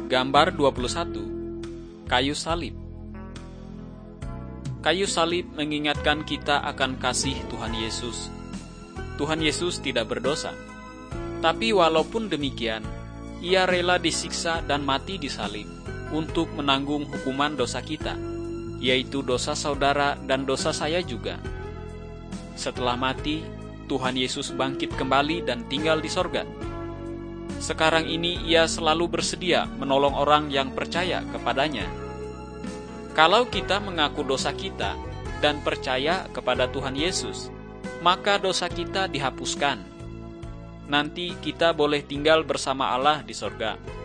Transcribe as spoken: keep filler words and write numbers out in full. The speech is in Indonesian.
Gambar dua puluh satu. Kayu salib. Kayu salib mengingatkan kita akan kasih Tuhan Yesus. Tuhan Yesus tidak berdosa. Tapi walaupun demikian, Ia rela disiksa dan mati di salib untuk menanggung hukuman dosa kita, yaitu dosa saudara dan dosa saya juga. Setelah mati, Tuhan Yesus bangkit kembali dan tinggal di sorga. Sekarang ini Ia selalu bersedia menolong orang yang percaya kepadanya. Kalau kita mengaku dosa kita dan percaya kepada Tuhan Yesus, maka dosa kita dihapuskan. Nanti kita boleh tinggal bersama Allah di sorga.